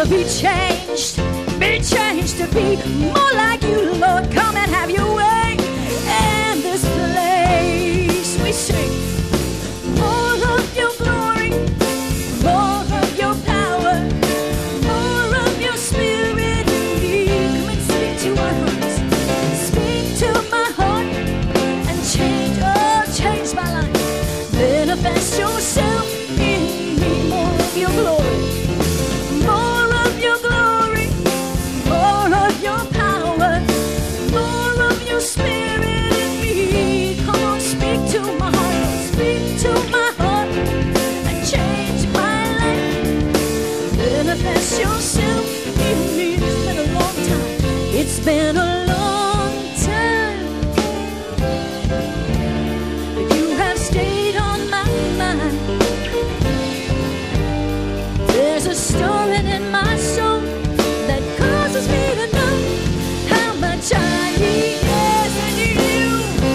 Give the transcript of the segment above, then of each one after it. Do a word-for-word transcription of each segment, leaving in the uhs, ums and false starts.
be changed, be changed to be more like you, Lord. Come and have your way in this place. We sing more of your glory, more of your power, more of your spirit in me. Come and speak to our hearts, speak to my heart, and change, oh, change my life. Manifest yourself in me, more of your glory, more of your glory, more of your power, more of your spirit in me. Come on, speak to my heart, speak to my heart, and change my life. Manifest yourself in me. It's been a long time. It's been a long time that you have stayed on my mind. There's a stirring in my soul that causes me to know how much I need yes, I need you.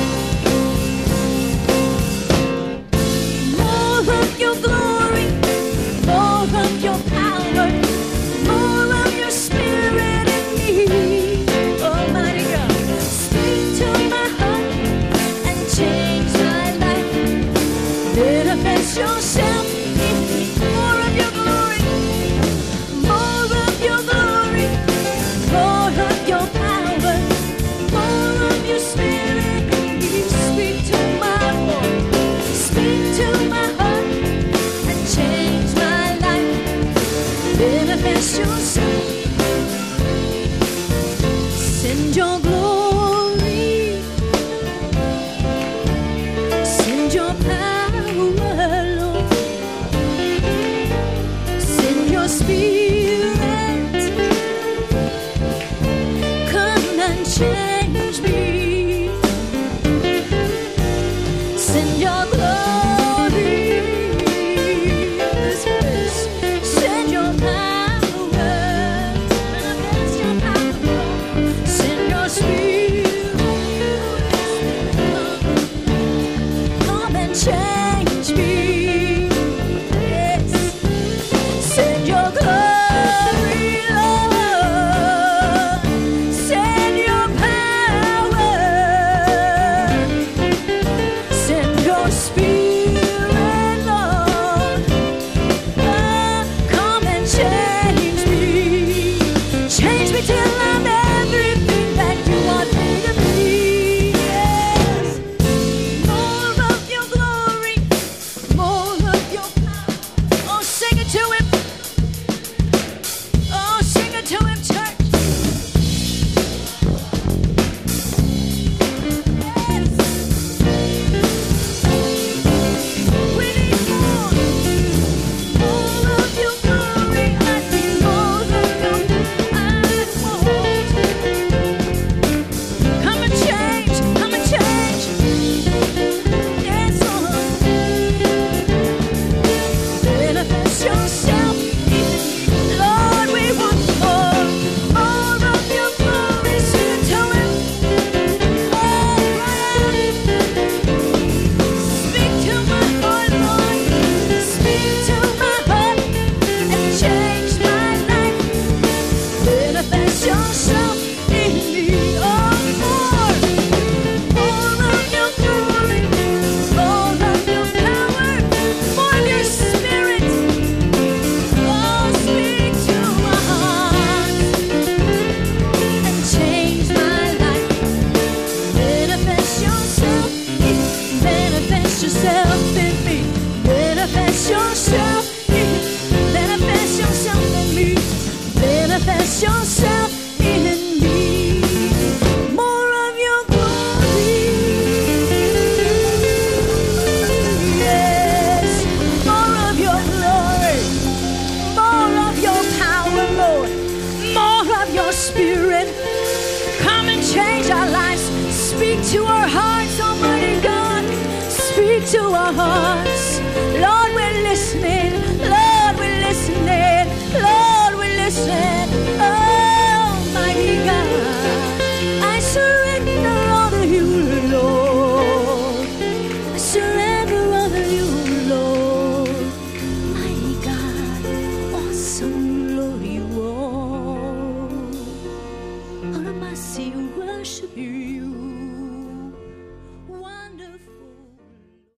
More of your glory, more of your power, more of your spirit in me. Almighty God, speak to my heart and change my life. Manifest yourself in me. More of your glory, more of your glory, more of your power, more of your spirit in me. Speak to my heart, speak to my heart, and change my life. Manifest yourself. Send your glory, send your power, Lord. Send your spirit, come and change me. Send your glory, send your power, manifest your power. Send your spirit, come and change me. Yes. Send your glory, Lord. Send your power. Send your spirit, Lord. Oh, come and change me. Change me till I'm everything that you want me to be. Yes. More of your glory, more of your power. Oh, sing it to him. Oh, sing it to him, church. Yes. We need more. More of your glory. I need more of your I want. Come and change. Come and change. Yes, Lord. Manifest yourself in me. Lord, we want more. More of your glory. Sing it to him. Oh, Lord. Speak to my heart, Lord. Speak to my heart and change my life. Manifest yourself in me. Oh, more. More of your glory. More of your power. More of your spirit. Oh, speak to my heart and change my life. Manifest yourself in me. Manifest yourself in me. Manifest yourself in me. Manifest yourself in me. Manifest yourself in me. More of your glory. Yes. More of your glory. More of your power, Lord. More of your spirit. Come and change our lives. Speak to our hearts, Almighty God. Speak to our hearts. Lord, we're listening. Lord, we're listening. Lord, we're listening. Almighty God.